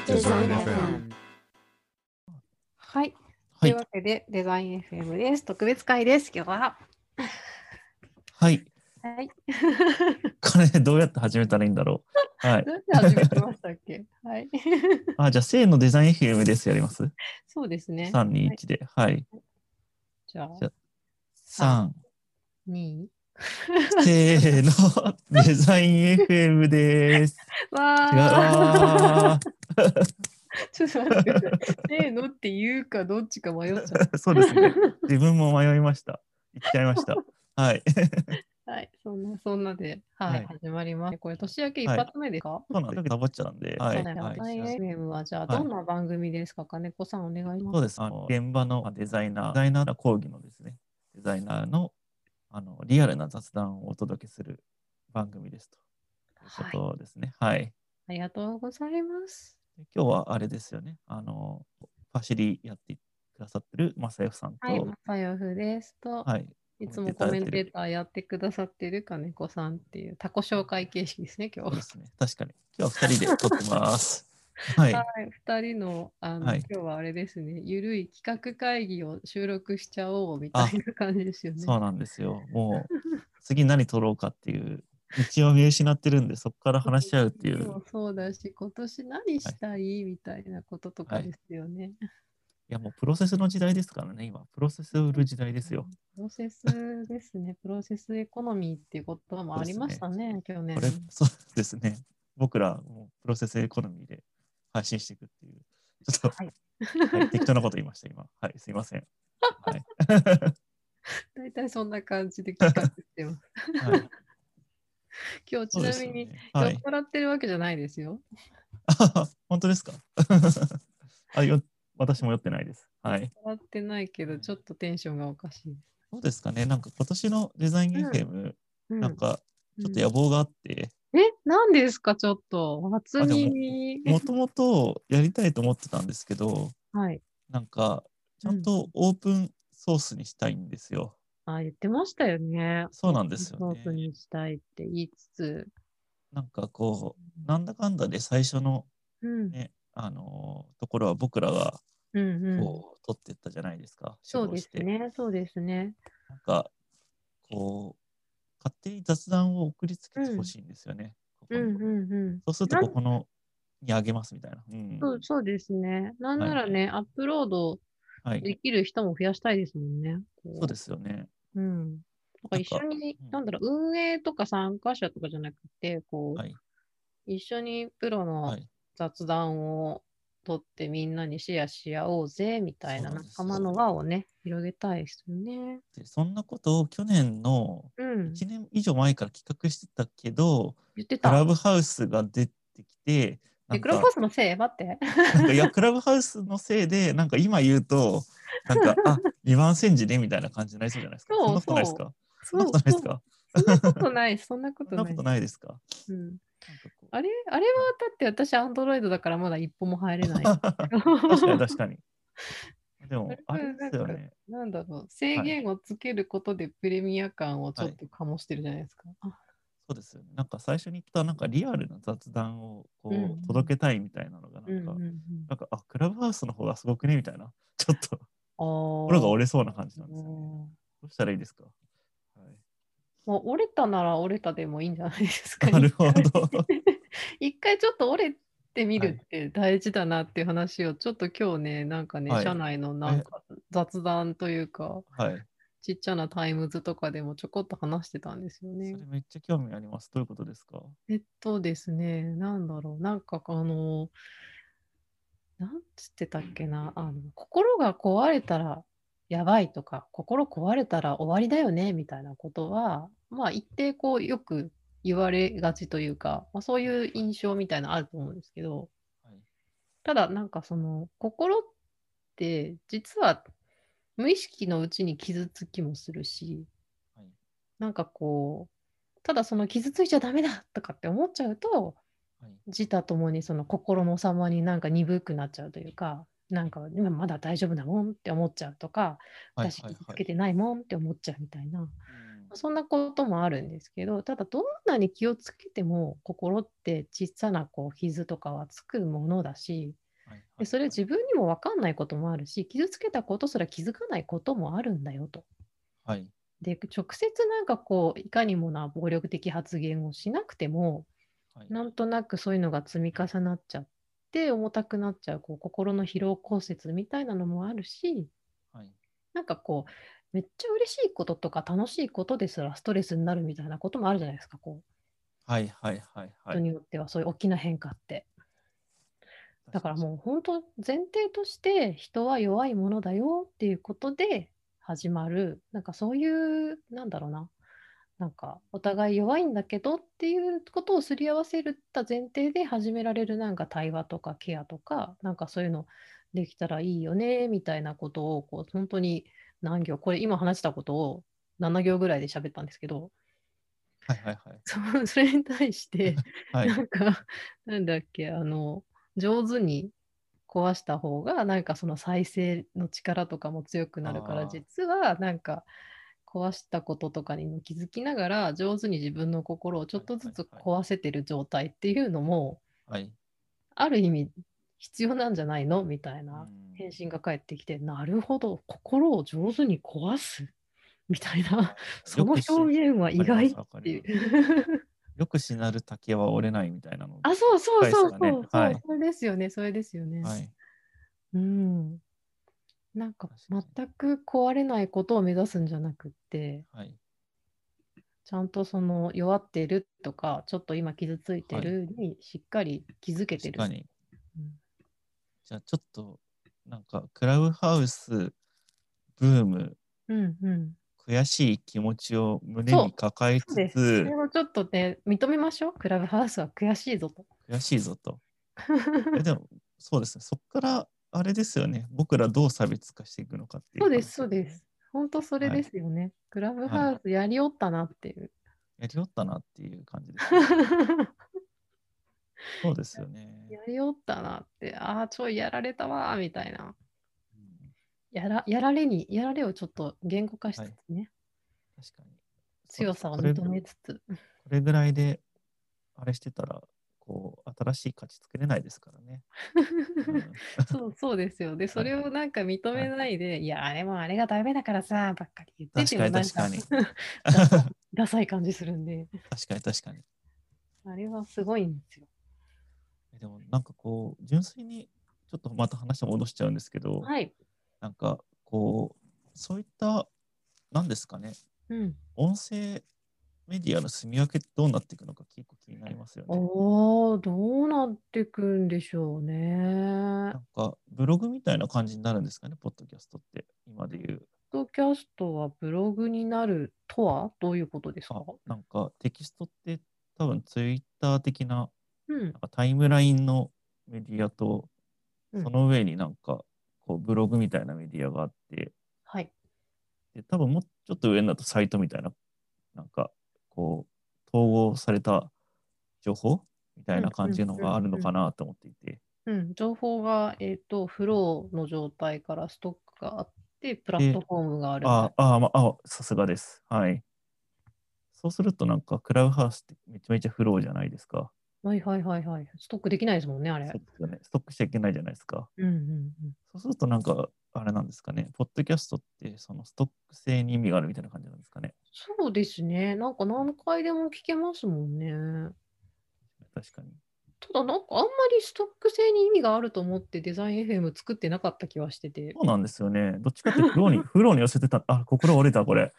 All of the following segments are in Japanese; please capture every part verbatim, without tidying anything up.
デザイン エフエム。 はい。 はいというわけで、デザイン エフエム です。特別会です。今日は。 はい。 はい。 これどうやって始めたらいいんだろう。はいどう。やって始めてましたっけ？はい。 あ、じゃあ、せーのデザイン エフエム です。やります。 そうですね。 さん、に、 はいいちで。はい。 じゃあ、 じゃあ、さん、 に。 せーの、デザイン エフエム です。違う。 わー。 あーちょっと待ってください。せーのって言うかどっちか迷っちゃった。 そうですね。自分も迷いました。言っちゃいました。はい。 はい。そんな、そんなで、はい、 はい始まります。これ、年明け一はい発目ですか？ そうなんです。サボっちゃったんで。はい。 そうなんだ。 はいデザイン エフエム は、じゃあ、 はいどんな番組ですか？金子さん、お願いします。 そうです。あの現場のデザイナー、デザイナー講義のですね、デザイナーのあのリアルな雑談をお届けする番組ですということですね。はい。はい、 ありがとうございます。 今日はあれですよね。あの、ファシリやってくださってる正義さんと、 はい、まさよふですと、 はい、 いつもコメンテーターやってくださってる金子さんっていうタコ紹介形式ですね、今日。 そうですね。確かに。今日はふたりで撮ってます。はい。 はい、ふたりの、あの、 はい、 今日はあれですね、ゆるい企画会議を収録しちゃおうみたいな感じですよね。 そうなんですよ。もう、次何撮ろうかっていう、道を見失ってるんで、そこから話し合うっていう。 もそうだし、今年何したい、はい、みたいなこととかですよね。 はい、いや、もうプロセスの時代ですからね、今。プロセスを売る時代ですよ。 プロセスですね。プロセスエコノミーっていう言葉もありましたね、去年。 これ、そうですね。僕らもプロセスエコノミーで配信していくっていう。ちょっと、はいはい、適当なこと言いました、今。はい、すいません。はい、 大体そんな感じで企画してます。はい、今日ちなみに、ね、はい、酔っ払ってるわけじゃないですよ。 本当ですか？あよ私も酔ってないです。はい。 酔っ払ってないけど、ちょっとテンションがおかしい。 そうですかね。なんか今年のデザイン エフエム、うん、なんかちょっと野望があって。 うん、え、何ですか、ちょっと。初耳。 もともとやりたいと思ってたんですけど、 はい、 なんかちゃんとオープンソースにしたいんですよ。 うん、あ、言ってましたよね。 そうなんですよね。 オープンにしたいって言いつつ。 なんかこう、なんだかんだで最初の、ね、うん、あのところは僕らがこう、うんうん、取っていったじゃないですか。 そうですね、そうですね。 なんかこう勝手に雑談を送りつけてほしいんですよね。 うん、うんうんうん、 そうするとここのにあげますみたいな。 うん、そうそうですね。なんならね、はい、アップロードできる人も増やしたいですもんね。はい、 そうですよね。 うん。なんか一緒に、なん、なんだろう、運営とか参加者とかじゃなくて、こう、はい、一緒にプロの雑談を取ってみんなにシェアし合おうぜみたいな仲間の輪をね、広げたいですよね。 でそんなことを去年のいちねん以上前から企画してたけど、 言ってた。 クラブハウスが出てきて、 なんかクラブハウスのせい待って。 なんかいや、クラブハウスのせいで、なんか今言うと、なんか、あ、にばん煎じねみたいな感じになりそうじゃないですか。そんなことないですか？そんなことないですか？ そんなことない、そんなことない。 そんなことないですか？ うん。あれあれはだって私、アンドロイドだからまだ一歩も入れない。確かに確かに。でも、あれですよね。 なんだろう、制限をつけることでプレミア感をちょっと醸してるじゃないですか。はい、 そうですよね。なんか最初に言ったなんかリアルな雑談をこう、うん、届けたいみたいなのがなんか、うんうんうん、なんかあクラブハウスの方がすごくねみたいな、ちょっと心が折れそうな感じなんですよね。どうしたらいいですか？はい、 もう折れたなら折れたでもいいんじゃないですか。 なるほど。 一回ちょっと折れてみるって大事だなっていう話をちょっと今日ね、なんかね、はい、社内のなんか雑談というか、はい、ちっちゃなタイムズとかでもちょこっと話してたんですよね。 それめっちゃ興味あります。どういうことですか？ えっとですね、なんだろう、なんかあの、なんつってたっけな、あの心が壊れたらやばいとか、心壊れたら終わりだよねみたいなことは、まあ一定こうよく言われがちというか、まあ、そういう印象みたいなのあると思うんですけど、はい、ただなんかその心って実は無意識のうちに傷つきもするし、はい、なんかこうただその傷ついちゃダメだとかって思っちゃうと、はい、自他ともにその心の様になんか鈍くなっちゃうというか、なんか今まだ大丈夫だもんって思っちゃうとか、私傷つけてないもんって思っちゃうみたいな、はいはいはい、 そんなこともあるんですけど、ただどんなに気をつけても心って小さなこう傷とかはつくものだし、 はいはでそれいはい。 自分にも分かんないこともあるし、傷つけたことすら気づかないこともあるんだよと。 はい。 で、直接なんかこう、いかにもな暴力的発言をしなくても、 はい。 なんとなくそういうのが積み重なっちゃって、重たくなっちゃう、こう心の疲労骨折みたいなのもあるし、 はい。 なんかこう、めっちゃ嬉しいこととか楽しいことですらストレスになるみたいなこともあるじゃないですか、こう、 はいはいはいはい。 人によってはそういう大きな変化って。だから確かにそもう本当前提として人は弱いものだよっていうことで始まる、なんかそういう、なんだろうな、なんかお互い弱いんだけどっていうことをすり合わせた前提で始められるなんか対話とかケアとか、なんかそういうのできたらいいよねみたいなことをこう本当に何行、これ今話したことをなな行ぐらいで喋ったんですけど、 はいはいはい。 そそれに対してはい。 なんかなんだっけ、あの上手に壊した方がなんかその再生の力とかも強くなるから、 あ実はなんか壊したこととかにも気づきながら上手に自分の心をちあ。はいょっとずつはいはい。 壊せてる状態っていうのもはい。 ある意味必要なんじゃないのみたいうなん。 返信が返ってきて、なるほど、心を上手に壊すみたいな、そのよくし、 表現は意外っわかりますわかりています。 う。 よくしなる竹は折れないみたいなのあ、そうそう近いですそうかね。 そうそう、 はい。 それですよね、それですよね。 はい。 うん。なんか確かに。 全く壊れないことを目指すんじゃなくって、 はい。 ちゃんとその弱ってるとか、ちょっと今傷ついてはい。 るにしっかり気づけてる。 確かに。 うんじゃあちょっと、なんか、クラブハウスブーム、 うんうん。 悔しい気持ちを胸にそう、 抱えつそうです。それつ、 をちょっとね、認めましょう。クラブハウスは悔しいぞと。 悔しいぞと。え、でも、そうですね。そこから、あれですよね。僕らどう差別化していくのかっていうそうです、 話ですね。 そうです。本当それではい。 すよね。クラブはい。 ハウスやりおったなっていう。 やりおったなっていう感じですよね。そうですよね。 やりおったなって、ああ、ちょいやられたわーみたいな。 うん、 やら、やられに、やられをちょっと言語化しはい。 つつね、 確かに。そうですね。 強さをこれ、こ認めつつ。 れぐらいで、あれしてたら、こう、新しい価値作れないですからね。うん。 そう、そうですよ。で、そはい。 れをなんか認めはい。 ないで、いや、あれもあれがダメだからさ、ばっかり言ってて確かにもなんか確かに。 ダサい、ダサい感じするんで、 確かに確かに。 あれはすごいんですよ。 えでも、なんかこう、純粋に、ちょっとまた話戻しちゃうんですけど、 はい。 なんか、こう、そういった、なんですかね、 うん。 音声メディアの住み分けってどうなっていくのか結構気になりますよね。 おー、どうなってくんでしょうね。 なんか、ブログみたいな感じになるんですかね、ポッドキャストって、今で言う。 ポッドキャストはブログになるとはどういうことですか？ あ、なんか、テキストって多分ツイッター的な、 うん。 なんかタイムラインのメディアと、 うん。 その上になんか、こう、ブログみたいなメディアがあって、 はい。 で、多分もうちょっと上になるとサイトみたいな、なんか、こう、統合された情報みたいなうん。うん。 感じのうん。 があるのうん。 かなと思っていて。 うん、情報が、えっと、フローの状態からストックがあって、プラットで、 フォームがあるみたいああ、まあ、さすがです。はい。そうするとなんか、クラブハウスってめちゃめちゃフローじゃないですか。 な。はいはいはいはい。ストックできないですもんね、あれ。 そうですよね。ストックしちゃいけないじゃないですか。 うんうんそうするとなんか、あれなんですかね。ポッドキャストってそのストック性に意味があるみたいな感じなんですかね。 そうですね。なんか何回でも聞けますもんね。 確かに。 ただなんかあんまりストック性に意味があると思ってデザイン エフエム 作ってなかった気はしてて。 そうなんですよね。どっちかってフローに、フローに寄せてた。あ、心折れた、これ。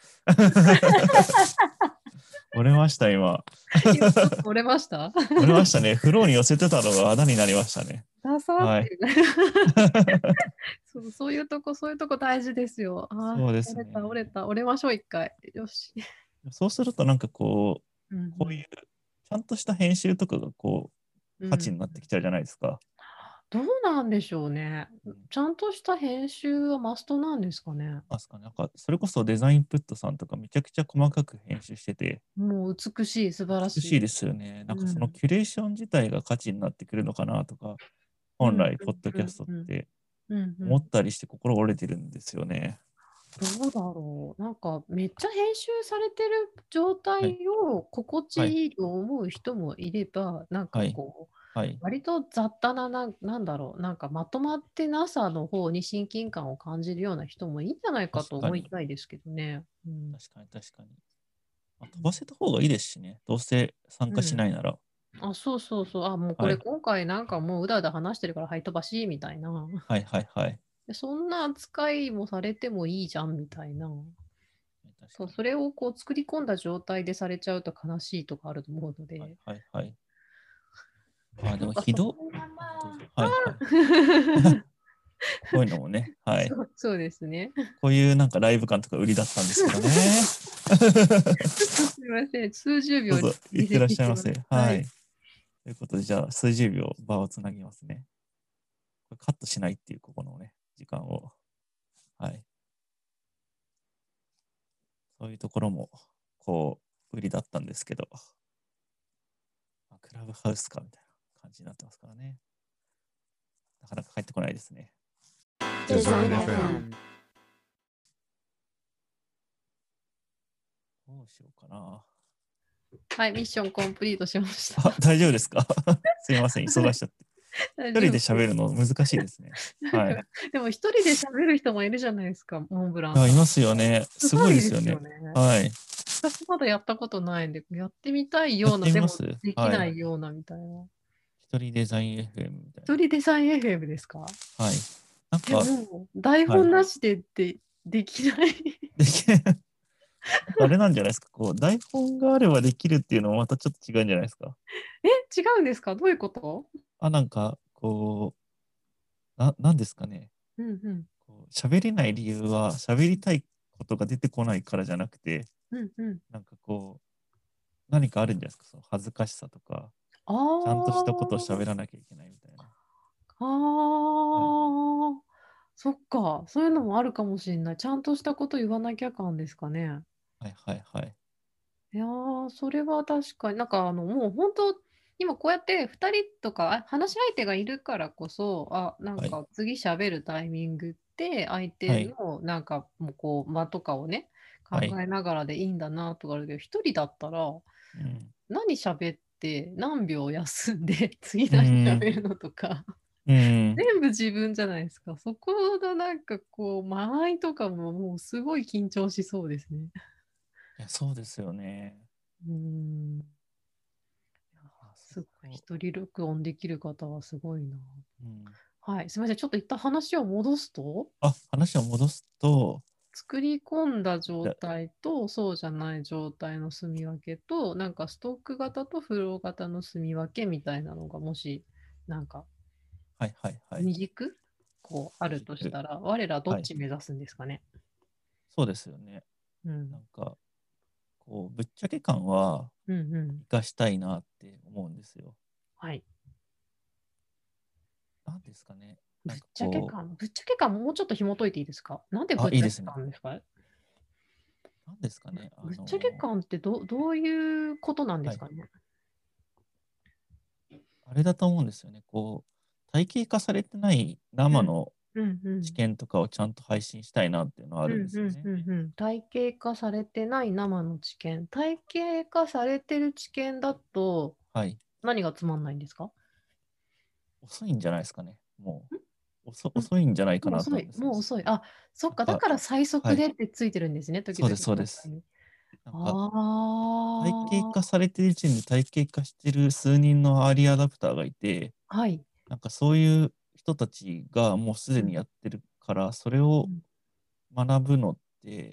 折れました、今。 今ちょっと折れました？ 折れましたね。フローに寄せてたのが穴になりましたね。 ダサっはい。 てそう、そういうとこ、そういうとこ大事ですよ。ああ、 そうです折れた、 ね。 折れた、折れましょう、一回。よし。 そうするとなんかこう、 うんうん。 こういうちゃんとした編集とかがこう、価値うん、 になってきちゃうじゃないですか。 どうなんでしょうね。 うん。 ちゃんとした編集はマストなんですかね。 ますかね。なんか、それこそデザインプットさんとかめちゃくちゃ細かく編集してて、 もう美しい、素晴らしい。 美しいですよね。なんかそのうん。 キュレーション自体が価値になってくるのかなとか、 うん、 本来、ポッドキャストっうん、 てうん、うん。 思ったりして心折れてるんですよね。 どうだろう。なんかめっちゃ編集されてる状はい。 態を心地はい。 いいと思う人もいれば、なんはい。 かこう、 はい。 割と雑多な、なん、なんだろう、なんかまとまってなさの方に親近感を感じるような人もいいんじゃないかと確かに。 思いたいですけどね。うん。 確かに、確かに。まあ、飛ばせた方がいいですしね。どうせ参加しうん。 ないなら。 あ、そうそうそう。あ、もうこはい。 れ今回なんかもううだうだ話してるからはい飛ばしみたいな。 はいはいはい。 でそんな扱いもされてもいいじゃんみたいな。そう、 確かに。 それをこう作り込んだ状態でされちゃうと悲しいとかあると思うのはいで、 はいはい。ああ、でなんかそこもひど、 がまあ、どうぞ。 あ、 はいはい。こういうのもね、はい。 そう、そうですね。 こういうなんかライブ感とか売りだったんですけどね。 ちょっとすみません。数十秒どうぞ、言っ離てらっ席します。 しゃいませ。 はい。 はい。ということで、じゃあ、数十秒場をつなぎますね。これカットしないっていう、ここのね、時間を。はい。そういうところも、こう、売りだったんですけど、まあ、クラブハウスかみたいな感じになってますからね。なかなか帰ってこないですね。 デザイン エフエム。 どうしようかな。 はい、ミッションコンプリートしました。 あ、大丈夫ですか？すいません、忙しちゃって。 大一人で丈夫です。 喋るの難しいですね。 なんか、 はい。 でも一人で喋る人もいるじゃないですか、モンブランあ、 さん。 いますよね。すごいすごいですよね。 ですよね。 はい。 私まだやったことないんで、やってみたいやっような、でもてみます。 できなはい。 いようなみたいな。 一人デザイン エフエム みたい一人デザイン エフエム ですか？ な。はい。なんえ、 か、 もう台はい。 本なしでってできない。 できなんかあれなんじゃないですか。こう、台本があればできるっていうのもまたちょっと違うんじゃないですか。 え、違うんですか？どういうこと？ あ、なんか、こう、な、なんですかね。 うんうん。 こう喋れない理由は、喋りたいことが出てこないからじゃなくて、 うんうん。 なんかこう、何かあるんじゃないですか。その恥ずかしさとか、 あちゃんとしたことをあ、 喋らなきゃいけないみたいな。 あはい。 あ、そっか。そういうのもあるかもしれない。ちゃんとしたこと言わなきゃ感ですかね。 はいはいはい。 いやー、それは確かに、なんかあの、もう本当、今こうやってふたりとかあ話し相手がいるからこそ、あ、なんはい。 か次喋るタイミングって相手はい。 のなんかもうこう間とかをね、考はい。 えながらでいいんだなとかあるけど、一人だったらうん。 何喋って何秒休んで次う何ん。 喋るのとか、 うん。 全部自分じゃないですか。そこのなんかこう間合いとかももうすごい緊張しそうですね。 いや、そうですよね。 うーん。 あ、そすごい。 こ。 一人録音できる方はすごいな。 うん。 はい。すみません。ちょっと一旦話を戻すと、 あ、話を戻すと、 作り込んだ状じゃ、 態とそうじゃない状態の住み分けと、なんかストック型とフロー型の住み分けみたいなのがもし、なんかはいはいはい。 二軸こうあるとし軸。 たら、我らどっはい。 ち目指すんですかね。 そうですよね。 うん。 なんか、こう、ぶっちゃけ感はうんうん。 生かしたいなって思うんですよ。 はい。 なんですかね。なんかぶっちゃけこう、 感、ぶっちゃけ感もうちょっと紐解いていいですか？なんでぶあ、 っちゃけいいですね。 感ですか？ なんですかね。あぶっちゃけの、 感ってど、どういうことなんではい。 すかね。 あれだと思うんですよね。こう、体系化されてないうん。 生のうんうん。 知見とかをちゃんと配信したいなっていうのはあるんうんうんですよね。 うんうん。体系化されてない生の知見。体系化されてる知見だとはい。 何がつまんないんですか？ 遅いんじゃないですかね。もう、遅うん、 遅いんじゃないかなともう遅い、 思うんですよね。 もう遅い。あ、そっか、だなんか、 から最はい。 速でってついてるんですね、時々 そうです、そうです。 紹介に。 なんか、体系化あされてる時点で体系化してる数人のアーリーアダプターがいて、 あ、はい。 なんかそういう人たちがもうすでにうんやってるから、それをうん学ぶのって、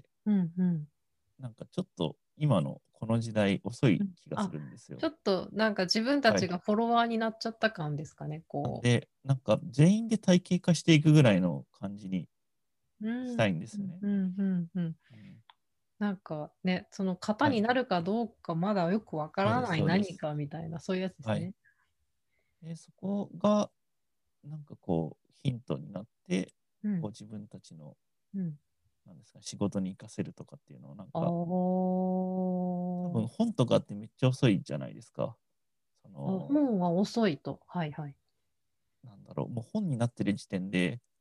うんうんなんかちょっと今のこの時代遅いうん。 気がすあ、 るんですよ。 ちょっとなんか自分たはい。 ちがフォロワーになっちゃった感ですかね、こなんで、なんか全員で体系化していくぐらいの感じにう。うんしたいんですよね。 うんうんうん。 うん、 なんかね、その型はい。 になるかどうかまだよくわかそうです、 らないそうです。 何かみたいな、そういうやつですはい。 ね。 で、そこが、なんかこう、ヒントになって、 うんこう自分たちの、 うん。 なんですか、仕事に活かせるとかっていうのを、なんあか、多分ー本とかってめっちゃ遅いじゃないですか。そあ、 の、 本は遅いと。はいはい。 なんだろう、もう本になってる時点で、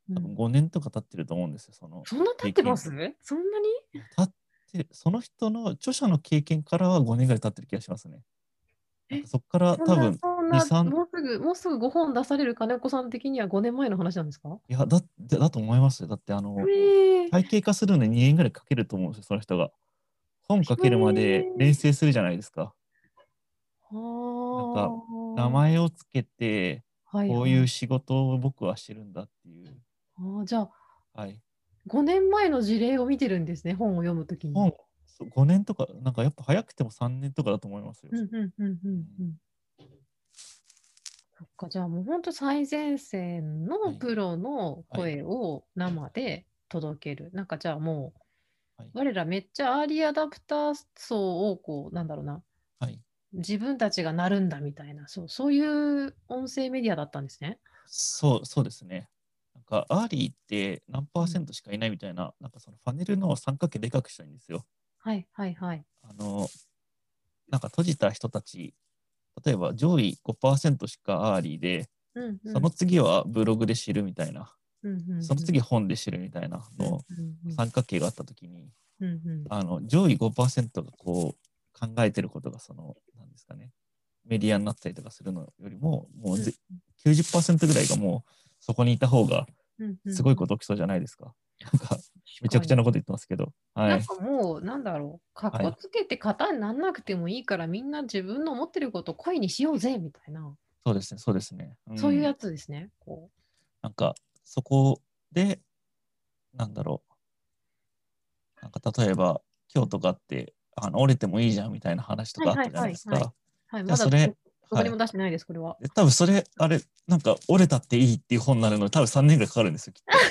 多分ごねんとか経ってると思うんですよ、そのそんな経ってます？そんなに？ 経ってその人の著者の経験からはごねんぐらい経ってる気がしますね。なんかそこからそんな、 多分そんに、 な、 さんもうすぐ、もうすぐごほん出される金子さん的にはごねんまえの話なんですか？ いや、だってだと思いますよ。だってあの、 えー、 体系化するのににねんぐらいかけると思うんですよ、その人が。本書けるまでえ練成するじゃないですか。 ー、 なんか、名は前をつけて、 あ、はいこうはい。 いう仕事を僕はしてるんだっていう。 あー、じゃあ、 はい。 ごねんまえの事例を見てるんですね、本を読むときに。 本、そうごねんとか、なんかやっぱ早くてもさんねんとかだと思いますよ。 うんうんうんううんんうん。そっか、じゃあもう本当最前線はい。 のプロのはい。 声を生で届ける。なんかじゃあもはい。 う、我らめっちゃアーリーアダプター層をこう、なんだろうな、 はい。 自分たちがなるんだみたいな、そう、そういう音声メディアだったんですね。 そう、そうですね。なんか、アーリーって何パうん、 ーセントしかいないみたいな、なんかそのパネルの三角形でかくしたいんですよ。 はいはいはい。 あの、なんか閉じた人たち、例えば上位ごパーセントしかアーリーで、 うんうんその次はブログで知るみたいな、 うんうんその次本で知るみたいなうんのうんうん三角形があったときに、 うんうんあの上位ごパーセントがこう考えてることがその、なんですかね、メディアになったりとかするのよりも、もうぜきゅうじゅっパーセントぐらいがもうそこにいた方がうんうんうん。 すごいこと起きそうじゃないですか。なんか、めちゃ確かに。 くちゃなこと言ってますけど。はい。 なんかもう、なんだろう、かっはい。 こつけて型になんなくてもいいから、みんな自分の思ってることを声にしようぜみたいな、 そうですね、そうですね。うん。 そういうやつですね。こなんか、そこで、なんだろう。なんか、例えば、今日とかって、あの折れてもいいじゃんみたいな話とう。はいはいかあったじゃないはいはい。 ですか。 はい、 じゃあ、 まだそれ、 どこはい。 にも出してないです、これは。 で多分それ、あれ、なんか、折れたっていいっていう本になるのに、多分さんねんぐらいかかるんですよ、きっと。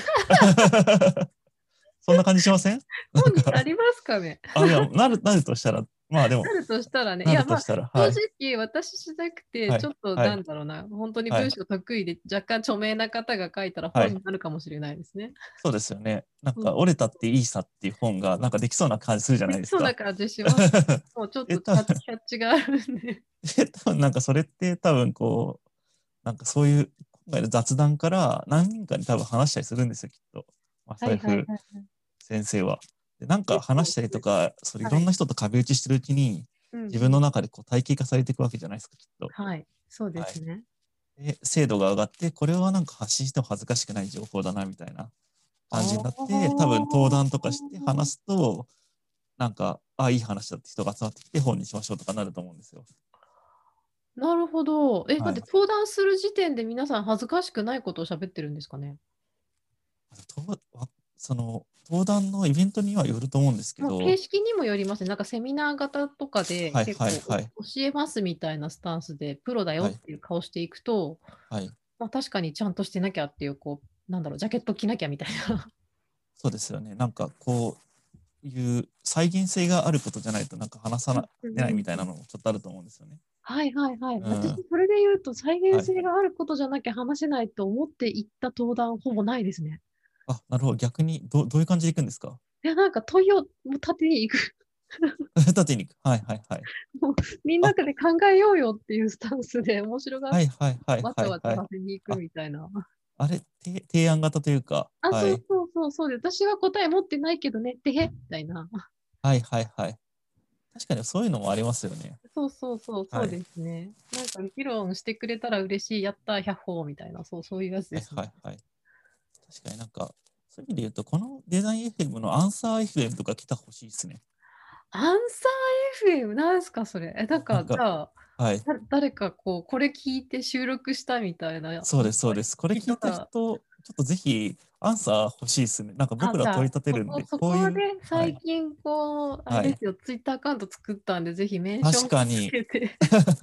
そんな感じしませんなん本になか、 りますかね？ あ、いや、なる、なるとしたら、まあでも、 なるとしたらね、いなや、まあ、 るとしたら、 正はい、 直、私じゃなくて、 はい、 ちょっとはい、 なんだろうな、本当にはい、 文章得意で、若干著名な方が書いたらはい。 本になるかもしれないですね。 そうですよね。なんか、 うん、 折れたっていいさっていう本が、なんかできそうな感じするじゃなできそうないですか。 感じします。もうちょっえ、 とキ多分、 ャキャッチがあるんで。 え、多分なんかそれって多分こう、なんかそういう、今回の雑談から何人かに多分話したりするんですよ、きっと。まあ、 はいはい財布はいはい。 先生は。で、なんか結構話したりとか、それいはい。 ろんな人と壁打ちしてるうちに、自分うんうん。 の中でこう体系化されていくわけじゃないですか、きっと。 はい。そうではい。 すね。 で、精度が上がって、これはなんか発信しても恥ずかしくない情報だな、みたいなあ感じになって、多分登壇とかしてあ。 話すと、なんか、あ、いい話だって人が集まってきて本にしましょうとかなると思うんですよ。 なるほど。え、だってはい。 登壇する時点で皆さん恥ずかしくないことを喋ってるんですかね？ とわその、登壇のイベントにはよると思うんですけもう形ど、 式にもよりますね。なんかセミナー型とかではい結構はいはい。 お教えますみたいなスタンスでプロだよはい。 っていう顔していくと、 はい。 まあ、確かにちゃんとしてなきゃっていう、こう、なんだろう、ジャケット着なきゃみたいな。 そうですよね。なんかこういう再現性があることじゃないとなんか話さうんなうんうんれないみたいなのもちょっとあると思うんですよね。 はいはいはい。私、 うん。 それで言うと、再はい。 現性があることじゃなきゃ話せないと思って行った登壇、ほぼないですね。 あ、なるほど。逆にどどういう感じでいくんですか？ いや、なんか問いをもう立てに行く。 縦に行く。はいはいはい。 もうみんなあ、 で考えようよっていうスタンスで面白がはいはいはいわちゃわちゃはいはい。 させに行くあ、 みたいな。 あれ、て提案型というか、 あ、 はい。 そうそうそうそうで、私は答え持ってないけどねってへみたいな。 はいはいはい。確かにそういうのもありますよね。 そうそうそうそうはい。 ですね。なんか議論してくれたら嬉しい、やったー、百歩みたいな、そうそういうやつはいですね。 はいはい。確かになんか、そういう意味で言うと、このデザイン エフエム のアンサー エフエム とか来たほしいですね。 アンサー エフエム なんすかそれ。え、なんか、じなんか、 ゃあ、 はい。 だ誰かこう、これ聞いて収録したみたいな、なんかそうです、そうです。これ聞いた人、 人が、 ちょっとぜひアンサー欲しいですね。なんかあ、 僕ら問いじゃあ、 立てるんで、 そこ、そこういう、 こではい、 最近こう、あれはい。 ですよ、ツイッターアカウント作ったんで、ぜひメンションつ確かに、 けて、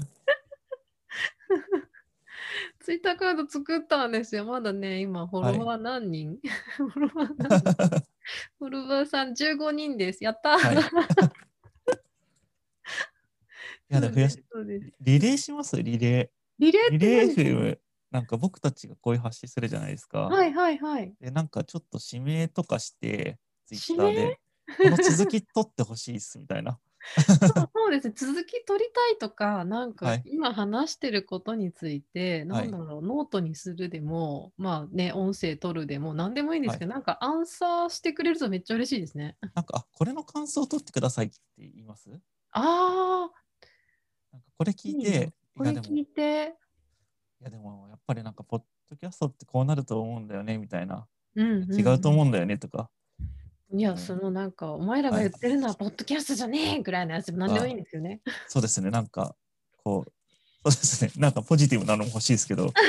ツイッターアカウント作ったんですよ。まだね、今、フォはい。 ロワー何人フォロワー何人フォロワーさんじゅうごにんです。やったーはい。いや、でも増やし、 そうです、そうです。 リレーしますリレリレー。 ーってリレー何ですか？ エフエム、なんか僕たちがこういう発信するじゃないですか。 はいはいはい。 で、なんかちょっと指名とかして、ツイッ指名ターで、この続き取ってほしいっすみたいな。 そうそうですね、続き取りたいとか、なんかはい。 今話してることについて、 はい。 なんだろう、ノートにするでも、まあね、音声取るでも、なんでもいいんではい。 すけど、なんかアンサーしてくれるとめっちゃ嬉しいですね。 なんか、あ、これの感想を取ってくださいって言います？ ああ、 なんかこれ聞いいいな。 て、いやでも、 これ聞いて、 いやでもやっぱりなんかポッドキャストってこうなると思うんだよねみたいな、 うんう違うと思んうんだよねとか、 うん。いや、そうん、 のなんか、お前らがはい。 言ってるのはポッドキャストじゃねえぐらいのやつでもなんでもいいあ、 んですよね。 そうですね、なんか、こう、そうですね、なんかポジティブなのも欲しいですけど、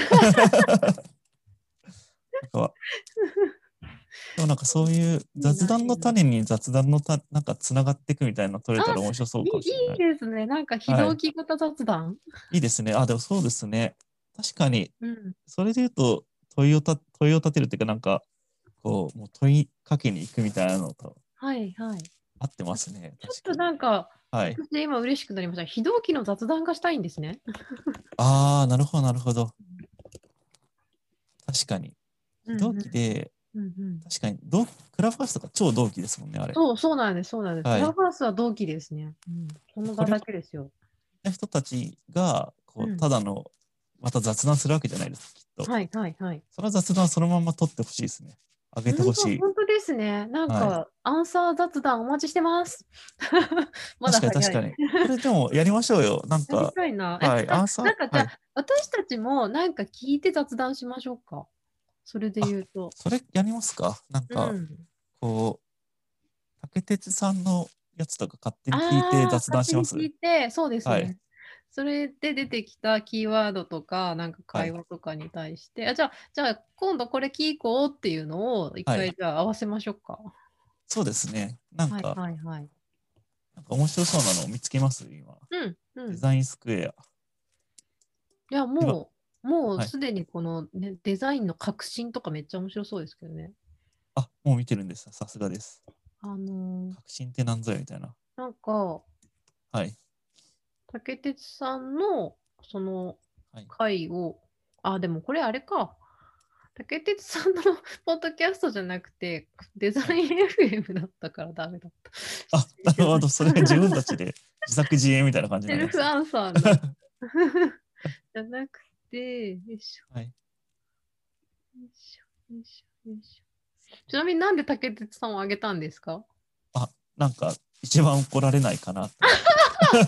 なんか、でもなんかそういういいな、い雑談のいな。 種に雑談のた、なんかつながっていくみたいなの取れあ、 たら面白そういい、 かもしれない。 いいですね。なんか非はい。 同期型雑談。 いいですね。あ、でもそうですね。確かに、 うん。 それで言うと、問いをた、問いを立てるっていうか、なんか、こう、もう問いかけに行くみたいなのとはいはい。 合ってますね。 ちょっと確かに。 なんか、 はい。 私今嬉しくなりました。非同期の雑談がしたいんですね。 ああ、なるほど、なるほど。確かに。非同うんうん。 期で、 うんうん。 確かに、同クラブハウスとか超同期ですもんね、あれ。 そう、そうなんです、そうなんです。クはい。 ラブハウスは同期ですね。うん。その場これをだけですよ。 の人たちが、こう、 うん。 ただの、また雑談するわけじゃないですか、きっと。 はいはいはい。 その雑談をそのまま取ってほしいですね。あげてほ本当、 しい。 本当ですね。なんはい。 か、アンサー雑談お待ちしてます。まだ確かに確早い。 かに。これでもやりましょうよ。なんやりか、 たいな。え、 はい、 あ、 アンサー、 なんかじゃあ、 はい。 私たちもなんか聞いて雑談しましょうか。それであ、 言うと。 それやりますか？なんか、 うん。 こう、竹鉄さんのやつとか勝手に聞いてああ、 雑談します？ 勝手に聞いて、そうですはい、 ね。それで出てきたキーワードとか、なんかはい、 会話とかに対して、あ、じゃあ、じゃあ今度これ聞こうっていうのを一はい。 回じゃあ合わせましょうか。 そうですね。なんはいか、 はいはい。 なんか面白そうなのを見つけます今。 うんうん。 デザインスクエア。 いや、 今、 もう、もうはい。 すでにこの、ね、デザインの革新とかめっちゃ面白そうですけどね。 あ、もう見てるんです。さすがです。 あのー革新ってなんぞやみたいな。 なんか、 はい、 竹鉄さんのそのはい。 回を、あ、でもこれあれか。竹鉄さんのポッドキャストじゃなくて、デザはい。 イン エフエム だったからダメだった。 あ、 失礼しましなるほど。それは自分たちで自作自演みたいな感じた。セルになりますね。 フアンサーになった。じゃなくて、よいしょ、 はい。 よいしょ、よいしょ、よいしょ。ちなみになんで竹鉄さんをあげたんですか？ あ、なんか、一番怒られないかなと思って。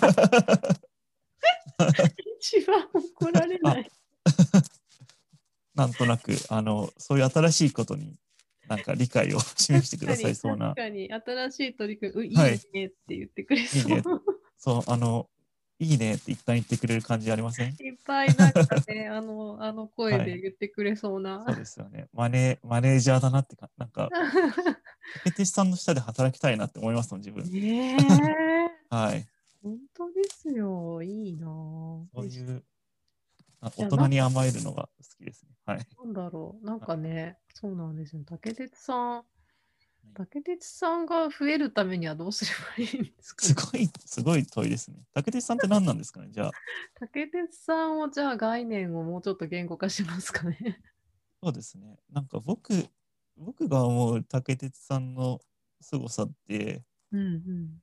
一番怒られあ、 ない。 なんとなく、あの、そういう新しいことに、なんか理解を示してください確かに、確そうな。 かに、新しい取り組み、うはい。 いいねって言ってくれそう。 いいね。そう、あの、いいねって一旦言ってくれる感じありません？ いっぱいなんかね、あの、あの声はい。 で言ってくれそうそうでな。 すよね。マネー、マネージャーだなってか、なんか、竹手さんの下で働きたいなって思いますもん、自分。 ねえ、 はい。 本当ですよ。いいなぁ。よし、 そういう、あいや、 大人になんか、 甘えるのが好きですね。はい。 なんだろう。なんはい。 かね、そうなんですよ。竹鉄さん、 はい。 竹鉄さんが増えるためにはどうすればいいんですかね。 すごい、すごい問いですね。竹手さんって何なんですかね、じゃあ。 竹鉄さんをじゃあ概念をもうちょっと言語化しますかね。 そうですね。なんか僕、僕が思う竹鉄さんの凄さって、 うんうん。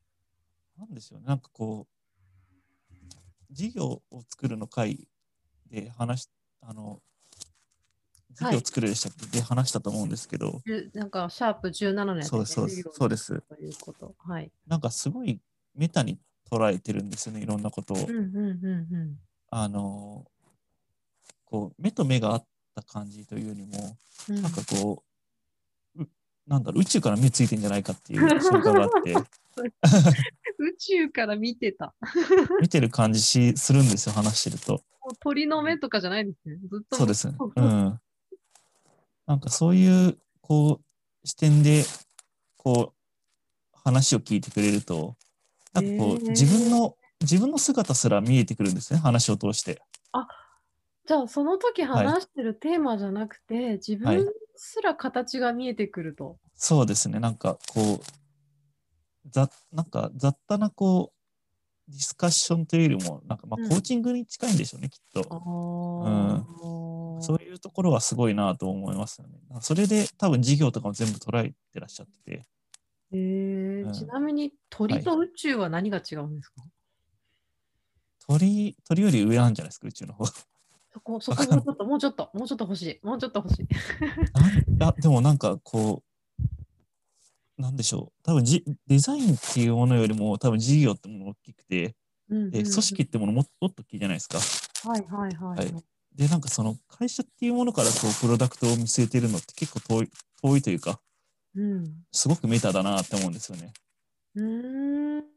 なんでしょうね。なんかこう、事業を作るの会で話し、あの、事はい。 業を作るでしたっけで話したと思うんですけど、 じゅなんか、シャープじゅうななのやつそうです、 ですね。 そうです、 授業をそうです。 作るということ。はい。 なんかすごいメタに捉えてるんですよね、いろんなことを。 うんうんうんうん。 あの、こう、目と目が合った感じというよりも、 うん。 なんかこう、うなんだろう、宇宙から目ついてんじゃないかっていう瞬間があって、 宇宙から見てた。 見てる感じしするんですよ、話してると。 もう鳥のうん、 目とかじゃないですね。ずっと向そうですね。 こう。 うん。なんかそういう、こう、視点で、こう、話を聞いてくれると、なんかこう、自分ええ、 の、自分の姿すら見えてくるんですね、話を通して。 あ、じゃあその時はい。 話してるテーマじゃなくて、自分はい。 すら形が見えてくると。 そうですね。なんかこう、ざ、なんか雑多なこう、ディスカッションというよりも、なんかまあうん。 コーチングに近いんでしょうね、きっと。 あうん。そうあ。 いうところはすごいなと思いますよね。それで多分事業とかも全部捉えてらっしゃってて、 えーうんちなみに鳥と宇宙は何が違うんですか？ 鳥、鳥より上なんじゃないですか、宇宙の方。 そこ、そわかんこもうちょっと、もうちょっと、もうちょっと欲しい。もうちょっと欲しい。 なんあ、でもなんかこう、なんでしょう。多分じデザインっていうものよりも多分事業ってものが大きくて、 うんうんで、組織ってものももっと大きいじゃないですか。 はいはいはいははいい。。 で、なんかその会社っていうものからこうプロダクトを見据えてるのって結構遠い、遠いというか、 うん。 すごくメタだなって思うんですよね。 うーん。 うん、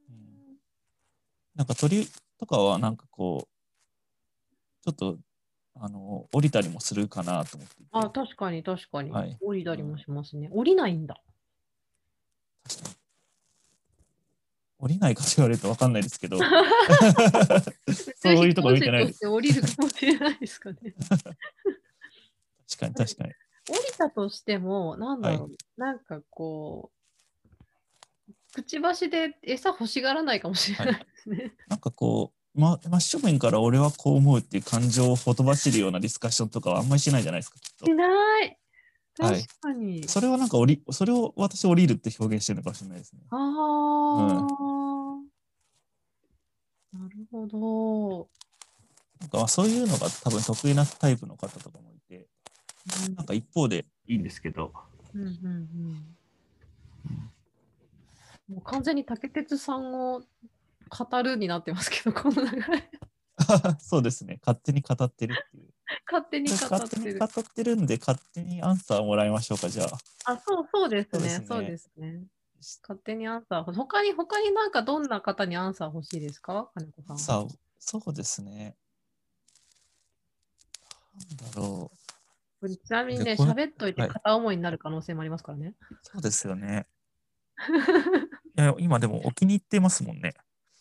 なんか鳥とかはなんかこう、ちょっと、あの、降りたりもするかなと思っていあ、 て、 確かに確かに。 はい。 降りたりもうん、 しますね。降りないんだ。 確かに。降りないかと言われると分かんないですけど、 別にそういうとこ非公見てないです。 式として降りるかもしれないですかね。 確かに確かに。 降りたとしても、なんはい。 だろう。なんかこう、くちばしで餌欲しがらないかもしれはい。 ないですね。 なんかこう、ま、真正面から俺はこう思うっていう感情をほとばしるようなディスカッションとかはあんまりしないじゃないですか、きっと。 しない。確はい。 かに。 それはなんか降り、それを私降りるって表現してるのかもしれないですね。 あうん。 あ、なるほど。 なんかまあそういうのが多分得意なタイプの方とかもいて、 うんなんか一方でいいんですけど、 うんうんうんもう完全に竹鉄さんを語るになってますけど、この流れ。 そうですね、勝手に語ってるっていう。 勝手に語勝ってる。 手に語ってるんで、勝手にアンサーもらいましょうか、じゃあ。 あ、そう、そうですそうですね。そうね。 ですね。勝手にアンサー。他に、他になんかどんな方にアンサー欲しいですか金子さん。 さあ、そうですね。なんだろこれちなみう。 にね、 でこれ、 喋っといてはい。 片思いになる可能性もありますからね。 そうですよね。いや、今でもお気に入ってますもんね。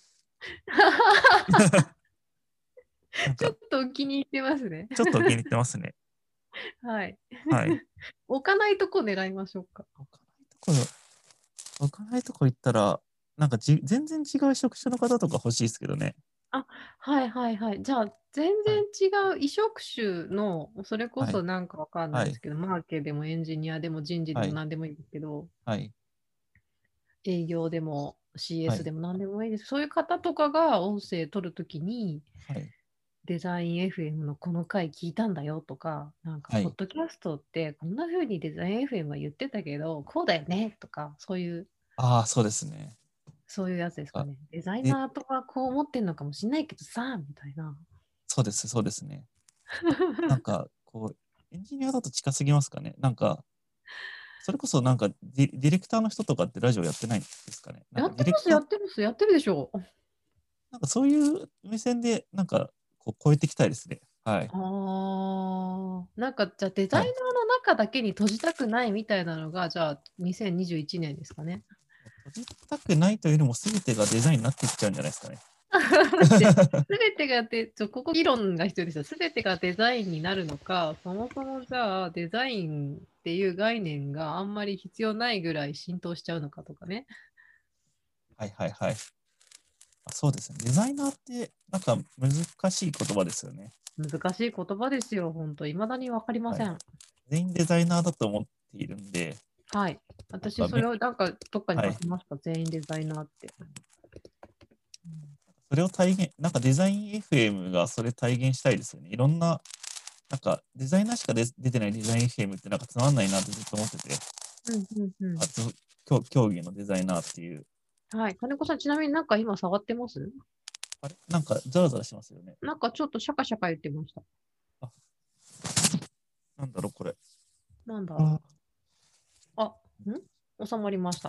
なんか、 ちょっとお気に入ってますね。 ちょっとお気に入ってますね。 はい。 はい。 置かないとこ狙いましょうか。 置かないところ、置かないとこ行ったら、なんかじ全然違う職種の方とか欲しいですけどね。 あ、はいはいはい。じゃあ、全然はい。 違う異職種の、それこはい。 そなんかわかんなはい。 いですけど、マーケでもエンジニアでも人事ではい。 も何でもいいですけど、 はい。 営業でもはシーエス でい。 も何でもいいです。そういう方とかが音声取るときに、 はい。 デザイン エフエム のこの回聞いたんだよとか、なんか、 はい。 ポッドキャストってこんな風にデザイン エフエム は言ってたけど、こうだよねとか、そういう、 ああ、そうですね。 そういうやつですかあ、 ね。デザイで、 ナーとかこう思ってんのかもしれないけどさ、みたいな。 そうです、そうですね。あ、なんか、こう、エンジニアだと近すぎますかね。なんか、それこそなんかディ、ディレクターの人とかってラジオやってないんですかね。なんかやってます、やディレクター、 ってます、やってるでしょう。 なんかそういう目線で、なんか、こう超えていきたいですね。はい。 ああ、なんかじゃあデザイナはい。 ーの中だけに閉じたくないみたいなのが、じゃあにせんにじゅういちねんですかね。 閉じたくないというよりも、全てがデザインになっていっちゃうんじゃないですかね。 待って、すべてがで、ちょ、ここ議論が必要ですよ。すべてがデザインになるのか、そもそもじゃあデザインっていう概念があんまり必要ないぐらい浸透しちゃうのかとかね。 はいはいはい。あ、そうですね。デザイナーって、なんか難しい言葉ですよね。 難しい言葉ですよ、本当。いまだに分かりまはい。 せん。 全員デザイナーだと思っているんで、 はい。 なんかめ、 私それをなんかどっかにはい。 書きました。全員デザイナーって。うんそれを体現、なんかデザイン エフエム がそれ体現したいですよね。いろんな、なんかデザイナーしか出出てないデザイン エフエム ってなんかつまんないなってずっと思ってて、 うんうんうあと競競技のデザイナーっていう、 ん。はい。金子さん、ちなみになんか今触ってます？ あれなんかザラザラしますよね。 なんかちょっとシャカシャカ言ってました。 あ、なんだろうこれ。 なんだろあ、 う。あ、ん収まりました。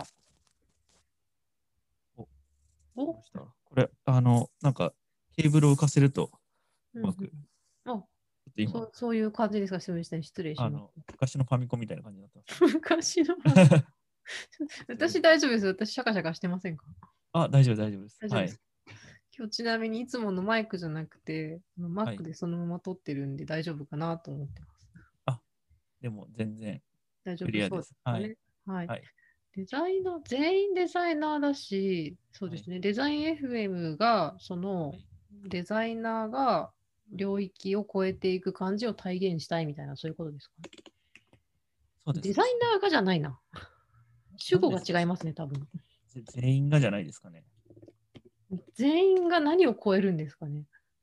お、どお、 うしたこれ、あの、なんかケーブルを浮かせるとううまく、ちんうん。あ、 ょっと今、 そうそういう感じですか。すみません。失礼しましあの、昔のファミコンみたいな感じになってますた。昔の話。 ね。 私大丈夫です。私シャカシャカしてませんか？ あ、大丈夫、大丈夫です。はい。 大丈夫です。今日ちなみにいつものマイクじゃなくて、あのはい。 Mac でそのまま撮ってるんで大丈夫かなと思ってます。 あ、でも全然大丈夫そうでクリアです。はい。 すかね。はい。 はい。 デザイナー、全員デザイナーだし、そうはい。 ですね。デザイン エフエム が、そのはい。 デザイナーが領域を超えていく感じを体現したいみたいな、そういうことですか？ そうです。 デザイナーがじゃないな。主語がなんですか。 違いますね、多分。 全員がじゃないですかね。 全員が何を超えるんですかね。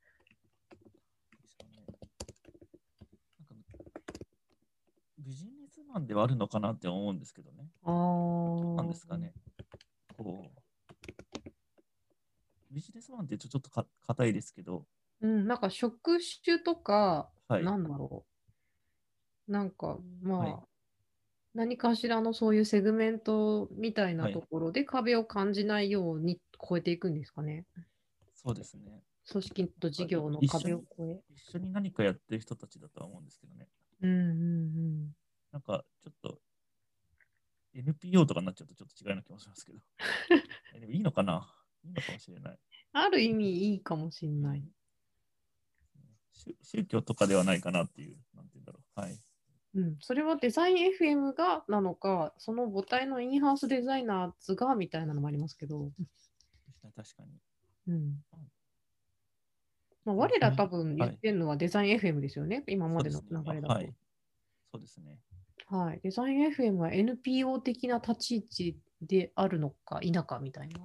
ビジネスマンではあるのかなって思うんですけどね。 あどうなんあ。 ですかね。こうビジネスマンってちょっとか硬いですけど、 うん、なんか職種とか、 はい。 なんだろう。なんか、まあ、 はい。 何かしらのそういうセグメントみたいなはい。 ところで壁を感じないように超えていくんですかね。 そうですね。 組織と事業の一緒に、 壁を越え。 一緒に何かやってる人たちだとは思うんですけどね。 うんうんなんか、ちょっと エヌピーオー とかになっちゃうとちょっと違いな気もしますけど。えでもいいのかないいのかもしれない。 ある意味いいかもしれない。 宗宗教とかではないかなっていう、なんて言うんだろう。はい。 うん、それはデザイン エフエム がなのか、その母体のインハウスデザイナーズがみたいなのもありますけど、 確かに。 うんまあ、 デザイン我ら多分言はい。 ってるのはデザイン エフエム ですよね、今までのそうですね。 流れだと。 今はい。そうですね。 はい、デザイン エフエム は エヌピーオー 的な立ち位置であるのか否かみたいな。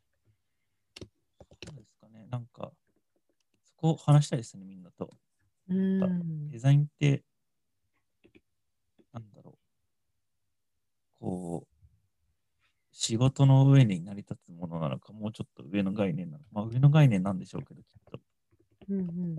そうですかね。なんか、そこを話したいですね、みんなと。 うなんかんデザインって、なんだろう。こう、仕事の上に成り立つものなのか、もうちょっと上の概念なのか。まあ、上の概念なんでしょうけど、きっと。 うんうん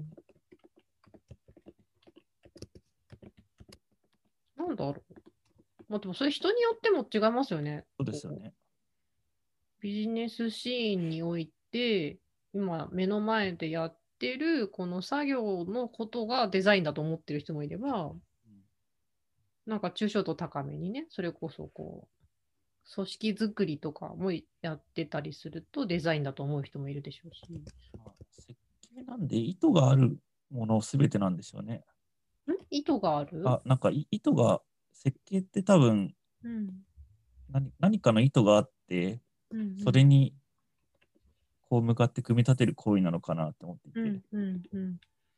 なんだろう。まあ、でもそれ人によっても違いますよね。 そうですよね。 ビジネスシーンにおいて、今目の前でやってるこの作業のことがデザインだと思ってる人もいれば、 うんなんか抽象度高めにね、それこそこう、組織づくりとかもやってたりするとデザインだと思う人もいるでしょうし。んまあ、設計なんで意図があるものすべてなんでしょうね。 意図があるあ、なんかい意図が、設計って多分うん。 何、何かの意図があって、 うんうんそれにこう向かって組み立てる行為なのかなって思っていて。 うんうんうんうん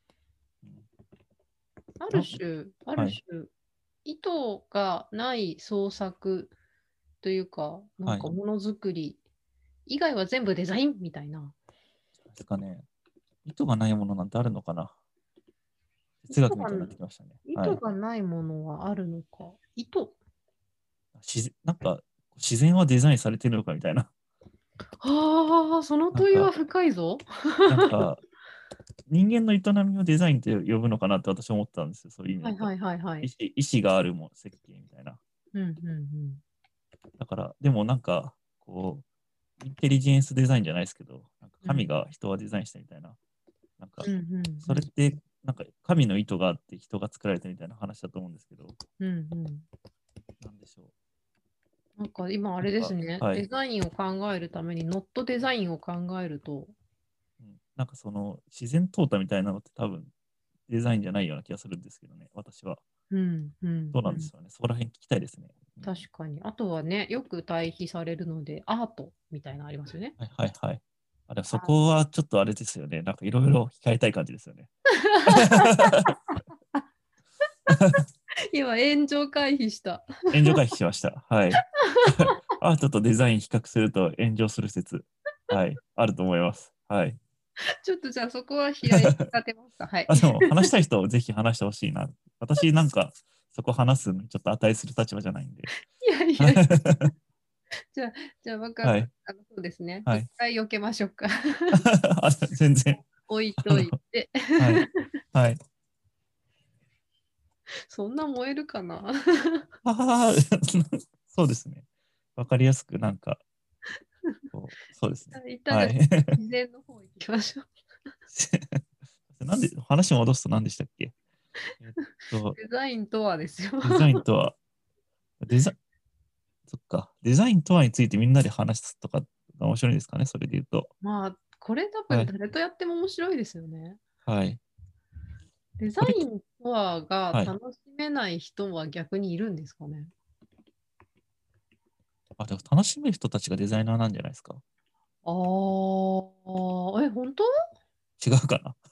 ある種、あはい。 る種、意図がない創作というか、なはい。 んかものづくり以外は全部デザインみたいな。 ですかね。意図がないものなんてあるのかな。 意図が哲学みたいになってきましたね。 意はい。 図がないものはあるのか。意図自然なんか、自然はデザインされてるのかみたいな。 ああ、そのなんか、 問いは深いぞ。 なんか、人間の営みをデザインって呼ぶのかなって私は思ったんですよ。そういう意味だと。 はいはいはいはい。 意思意思があるもん、設計みたいな。 うんうんだから、でもなんか、こう、インテリジェンスデザインじゃないですけど、なんかうん。 神が人はデザインしたみたいな。なんか、 うんうんうんそれって、なんか神の意図があって人が作られたみたいな話だと思うんですけど、 うんうんなんでしょう。 なんか今あなんか、 れですね、 はい。 デザインを考えるためにノットデザインを考えると、 うんなんかその、自然淘汰みたいなのって多分、デザインじゃないような気がするんですけどね、私は。 うんうんどうなうん、 んですよね。そこら辺聞きたいですね。うん確かに。あとはね、よく対比されるので、アートみたいなのありますよね。 はいはいはい。あれ、そあこはちょっとあれですよね。なんかいろいろ控えたい感じですよね。 今、炎上回避した。 炎上回避しました。はい。アートとデザイン比較すると炎上する説。はい。あると思います。はい。 ちょっとじゃあそこは開い立てますか。はい。 あ、でも話したい人をぜひ話してほしいな。私なんかそこ話すのにちょっと値する立場じゃないんで。 いやいやいや、じゃあ、じゃあ分かった。 はい。 あのそうですね。 はい。 一回避けましょうか。 あ全然。 置いとあの、 いて。 はい。はい。 そんな燃えるかな。 ああ、そうですね。わかりやすくなんか、こうそうですね。 一旦じゃあ、 はい。 自然の方行きましょう。 なんで、話戻すと何でしたっけえっと、 デザインとはですよ。 デザインとは、デザ、そっか、デザインとはについてみんなで話すとかが面白いですかね、それで言うと。 まあ、これ多分はい。 誰とやっても面白いですよね。 はい。 デザこれ、 インとはがはい。 楽しめない人は逆にいるんですかね。 あ、でも楽しめる人たちがデザイナーなんじゃないですか。 ああ、え、本当違うかな。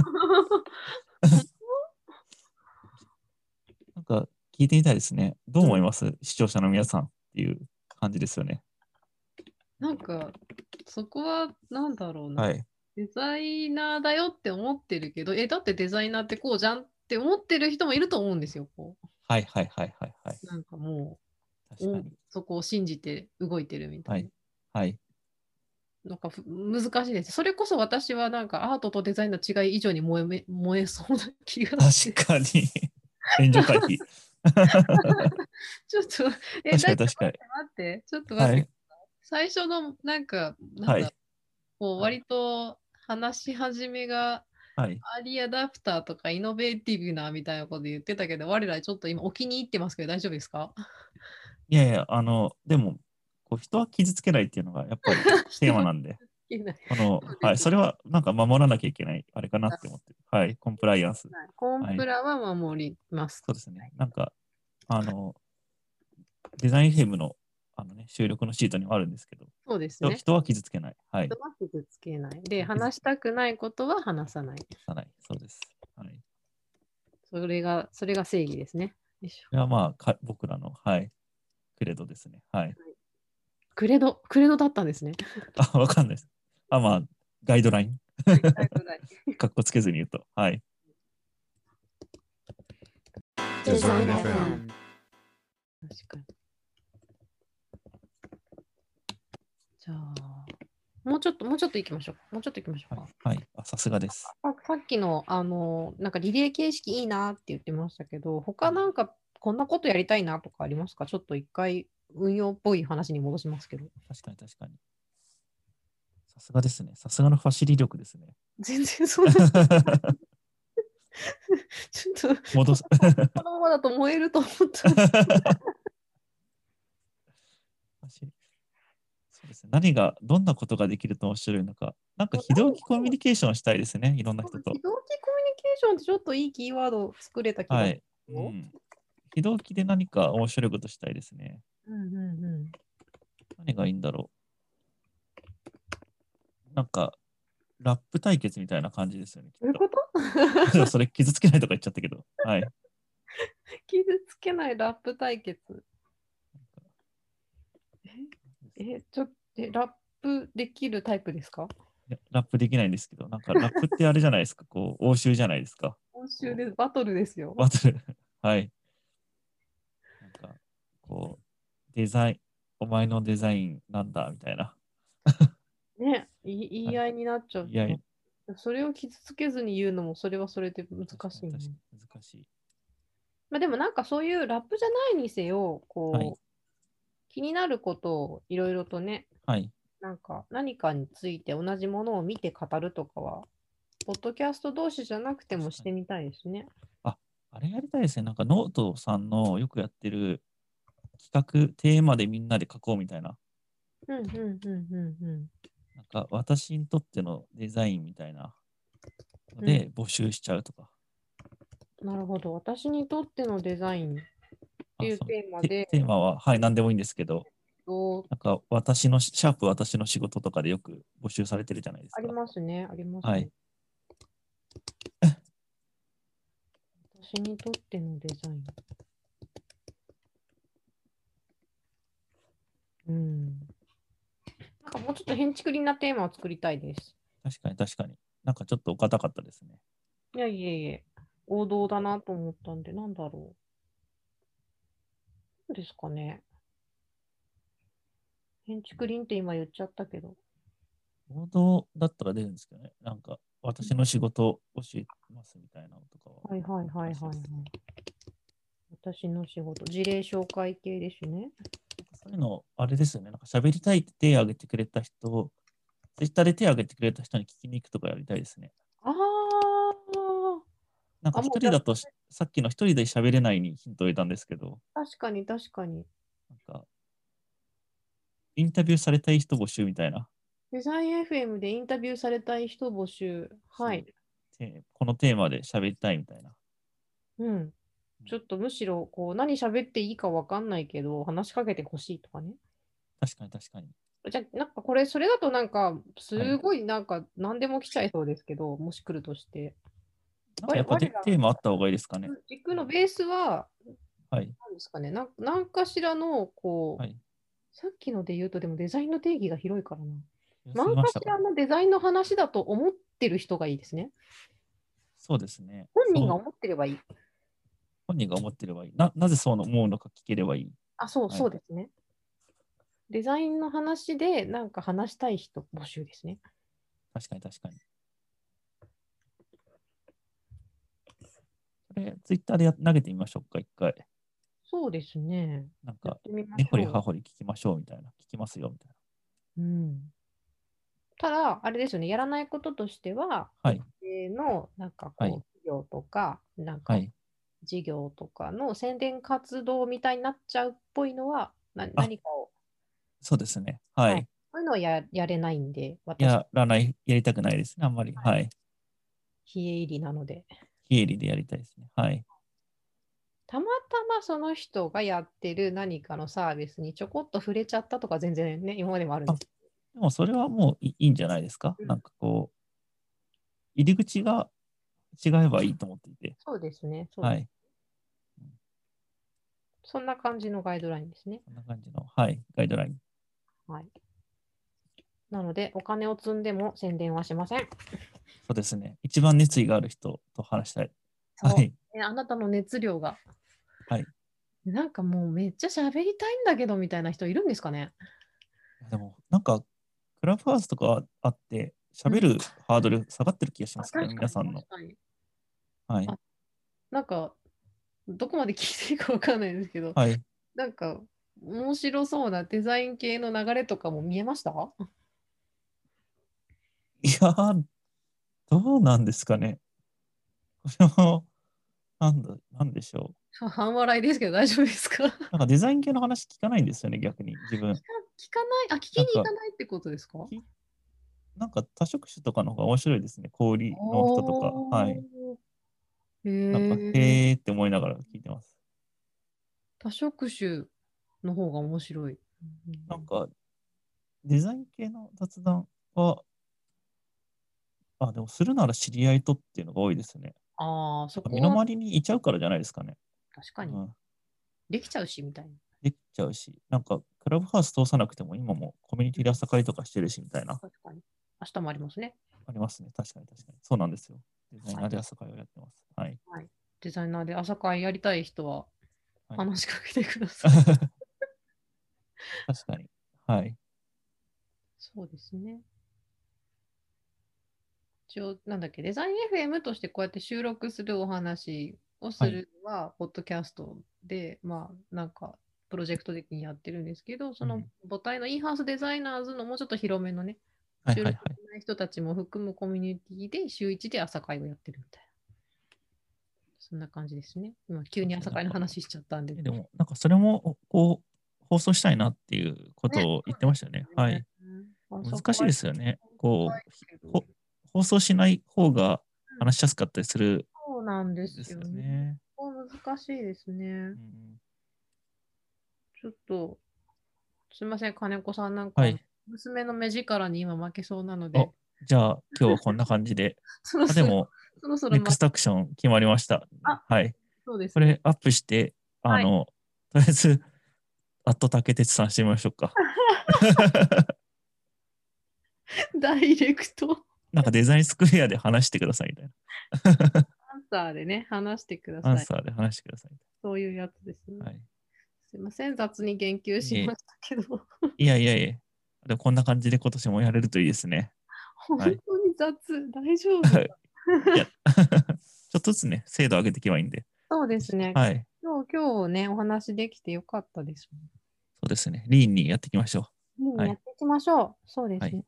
なんか聞いてみたいですね。どう思います視聴者の皆さんっていう感じですよね。 なんか、そこはなんだろうな。 はい。 デザイナーだよって思ってるけど、え、だってデザイナーってこうじゃんって思ってる人もいると思うんですよ。こはいはいはいはいはい。 うなんかもう、お確かに。 そこを信じて動いてるみたいな。 はい。はい。 なんかふ難しいです。それこそ私はなんかアートとデザインの違い以上に燃えめ燃えそうな気がして。 確かに。援助回避。 ちょっと、え、 確かだってに確かに。 待って、ちょっと待って。 はい。 最初のなんか、なんだ、 はい。 こうはい。 割と話し始めが、 はい。 アーリーアダプターとかイノベーティブなみたいなこと言ってたけど、我らちょっと今お気に入ってますけど大丈夫ですか？ いやいや、あの、でも、こう人は傷つけないっていうのがやっぱりテーマなんで、 いけない。 この、はい、 そうです。 それはなんか守らなきゃいけない、あれかなって思ってる。はい、コンプライアンス。 コンはい、 プラは守ります。 そうですね。なんか、あの、デザインフェムの、あのね、収録のシートにもあるんですけど、人、 そうですね。 人は傷つけない。はい。 人は傷つけない。で、 傷つ話したくないことは話さない。 かない。そうです。はい。 それが、それが正義ですね。よいしょ。 これはまあ、か僕らの、はい、クレドですね。はい。 クレド、クレドだったんですね。 あ、わかんないです。あ、まあ、ガイドライン。 はいはいかっこつけずに言うと。はい。 デザイン エフエム。 確かに。じゃあ、もうちょっと、もうちょっと行きましょう。もうちょっと行きましょうはい。 か。 はい、あ、さすがです。 ささっきの、あの、なんかリレー形式いいなって言ってましたけど、他なんかこんなことやりたいなとかありますか？ちょっと一回運用っぽい話に戻しますけど。 確かに確かに。さすがですね。さすがのファシリ力ですね。 全然そんな、ちょっと、 戻す。 このままだと燃えると思った。 そうですね。何が、どんなことができると面白いのか。なんか、非同期コミュニケーションしたいですね。いろんな人と。 非同期コミュニケーションってちょっといいキーワード作れた気がするはい。うよ。 ん。非同期で何か面白いことしたいですね。 うんうんうん。 何がいいんだろう。なんか、ラップ対決みたいな感じですよね、きっと。 どういうことでもそれ傷つけないとか言っちゃったけど。はい。 傷つけないラップ対決。え、えちょえ、ラップできるタイプですか？ いやラップできないんですけど、なんかラップってあれじゃないですか、こう、応酬じゃないですか。 今週こうでバトルですよ。 バトル。はい。なんか、こう、デザイン、お前のデザインなんだみたいな。 ね、い言はい。 い合いになっちゃういや、 と。それを傷つけずに言うのも、それはそれで難確かしいね。 に確かに難しい。 まあ、でもなんかそういうラップじゃないにせよ、 はい。 こう、気になることをいろいろとね、 はい。 なんか何かについて同じものを見て語るとかは、ポッドキャスト同士じゃなくても確かに。 してみたいですね。 あ、あれやりたいですね。なんかノートさんのよくやってる企画、テーマでみんなで書こうみたいな。 うんうんうんうんうん。 なんか私にとってのデザインみたいなのうんで募集しちゃうとか。 なるほど。私にとってのデザインってあ、 いうそう。 テーマで、 テテーマは、はい、何でもいいんですけど、 となんか私の、シャープ私の仕事とかでよく募集されてるじゃないですありか。 ますね、ありますね。 はい。 私にとってのデザイン。うん。なんかもうちょっと変築なテーマを作りたいです。 確かに確かに。なんかちょっとお堅かったですね。 いやいえいえ、王道だなと思ったんで、なんだろう。どうですかね。変築林って今言っちゃったけど。 報道だったら出るんですけどね。なんか私の仕事教えますみたいなのとかは。 はいはいはいはい、はい。私の仕事、事例紹介系ですね。 そういうの、あれですよね。なんか喋りたいって手を挙げてくれた人、ツイッターで手を挙げてくれた人に聞きに行くとかやりたいですね。 ああ、 なんかあ、もうじゃあ、 一人だとし、さっきの一人で喋れないにヒントを得たんですけど、 確かに確かに。 なんかインタビューされたい人募集みたいな。 デザイン エフエム でインタビューされたい人募集。はい。 てこのテーマで喋りたいみたいな。 うん。ちょっとむしろ、こう、何喋っていいかわかんないけど、話しかけてほしいとかね。 確かに確かに。 じゃあ、なんかこれ、それだとなんか、 はい。 すごいなんか、何でも来ちゃいそうですけど、もし来るとして。我なんかやっぱテ我らテーマあった方がいいですかね。 の軸のベースは、 はい。 何ですかね、なんなんかしらの、こはい。 さっきので言うと、でもデザインの定義が広いからな。 良すぎ何かしましたからね。 らのデザインの話だと思ってる人がいいですね。 そうですね。 本人がそう思ってればいい。 本人が思ってればいい。な、なぜそう思うのか聞ければいい。 あ、そう、 はいそうですね。デザインの話でなんか話したい人募集ですね。 確かに確かに。これ、ツイッターでや投げてみましょうか、一回。 そうですね。 なんかやってみ、ま根掘りしょう。 葉掘り聞きましょうみたいな。聞きますよみたいうん。ただ、あれですよね、やらないこととしては、 はい特定のなんかはいこう、企業とか、なんな。はかい。 事業とかの宣伝活動みたいになっちゃうっぽいのは、なあ、 何かを、 そうですね。ははい、 い。 そういうのはや、やれないんで、私、 やらない、やりたくないですね、あんまり。はい。 非営利なので。 非営利でやりたいですね。はい。 たまたまその人がやってる何かのサービスにちょこっと触れちゃったとか全然ね、今までもあるんあ、 です。 でもそれはもういいいんじゃないですか。 うんなんかこう、入り口が違えばいいと思っていて。 そうですね。そうです。 はい。 そんな感じのガイドラインですね。 こんな感じの、はい、ガイドライン。 はい。なので、お金を積んでも宣伝はしません。 そうですね。一番熱意がある人と話したい。 そう。 はい。 えあなたの熱量が。 はい。 なんかもうめっちゃ喋りたいんだけどみたいな人いるんですかね。 でも、なんか、クラブハウスとかあって、喋るハードル下がってる気がしますけど、 あ確かに皆さんの。 確かに。 はいあ。なんか、どこまで聞いていいかわかんないですけど、 はい。 なんか、面白そうなデザイン系の流れとかも見えましたいやー、どうなんですかね。これも、なんだ、なんでしょ半笑いですけど大丈夫ですか聞かう。なんかデザイン系の話聞かないんですよね、逆に、自分。 聞かない、あ、聞きなんか、 に行かないってことですかきなんか多職種とかの方が面白いですね。小売りの人とか。はおい。 ー。 なんか、 へえ。 へーって思いながら聞いてます。 多職種の方が面白い。 なんか、デザイン系の雑談は、あ、でもするなら知り合いとっていうのが多いですね。 ああ、 なんか身のそこは回りにいちゃうからじゃないですかね。 確かに。 うん。 できちゃうし、みたいな。 できちゃうし、なんか、クラブハウス通さなくても今もコミュニティで朝会とかしてるしみたいな、 確かに。明日もありますね。 ありますね。確かに確かに。そうなんですよ。デザイはい。 ナーで朝会をやってます。はい。 はい、デザイナーで朝会やりたい人ははい、 話しかけてください。 確かに。はい。 そうですね。一応、なんだっけ、デザイン エフエム としてこうやって収録するお話をすはい。 るのは、ポッドキャストで、まあ、なんか、プロジェクト的にやってるんですけど、そのうん母体のインハウスデザイナーズのもうちょっと広めのね、収録しはいはいはい。 ない人たちも含むコミュニティで週いちで朝会をやってるみたいな。そんな感じですね。今、急に朝会の話しちゃったんで。 でも、なんかそれも、こう、放送したいなっていうことね、 を言ってましたよね。はねい。 朝難しい会ですよね。こう、 けどほ放送しない方がうん話しやすかったりするそうなんでんですよすよね。 ね。 ここ難しいですね。 うん、 ちょっと、すみません、金子さん、なんか、 はい。 娘の目力に今負けそうなのあ、 で、 じゃあ今日はこんな感じで。あ、でそろそろ、 も、 そろそろ、ま、 ネクストアクション決まりました。 あ、 はい。 そうですね。 これアップして、あはい。 の、とりあえず、アット竹鉄さんしてみましょうか。 ダイレクト。 なんかデザインスクエアで話してくださいみたいな。 アンサーでね、話してくだアンさい。 サーで話してくださいみそういうやつですね。 たいな。はい。 すいません、雑に言及しいえましたけど、 いやいやいや。でもこんな感じで今年もやれるといいですね。 本はい。 当に雑、大丈夫いや、ちょっとずつね、精度上げていけばいいんで。 そうですね。 はい。 今日、今日ね、お話できてよかったです。 そうですね。リーンにやっていきましょう。はい。 うんやっていきましょう。そうではい。 すね。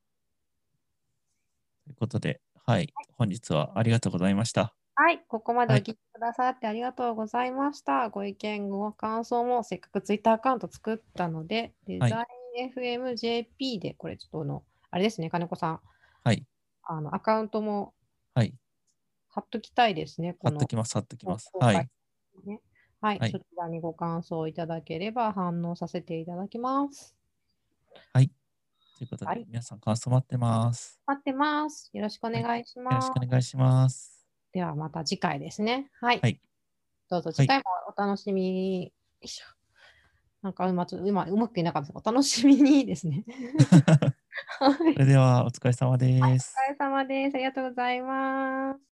ということで、はい。本日はありがとうございました。 はい、ここまではい。 お聞きくださってありがとうございました。ご意見、ご感想もせっかくツイッターアカウント作ったので、デはい。 ザイン エフエムジェーピー で、これちょっとあの、あれですね、金子さん、 はい。 あのアカウントもはい。 貼っときたいですね、この貼っときます。貼っときます。 公開、 はい。 ね。はい、 はい。 そちらにご感想いただければ反応させていただきます。 はい。ということで、 はい、 皆さん感想待ってます。 待ってます。よろしくおはい。 願いしよろします。 くお願いします。 ではまた次回ですね。はい。 はい。 どうぞはい。 次回もお楽しみに。よいしょ。 なんか今ちょっと今うまくいなかったです。お楽しみにですね。はい。 それではお疲れ様です。 お疲れ様です。ありがとうございます。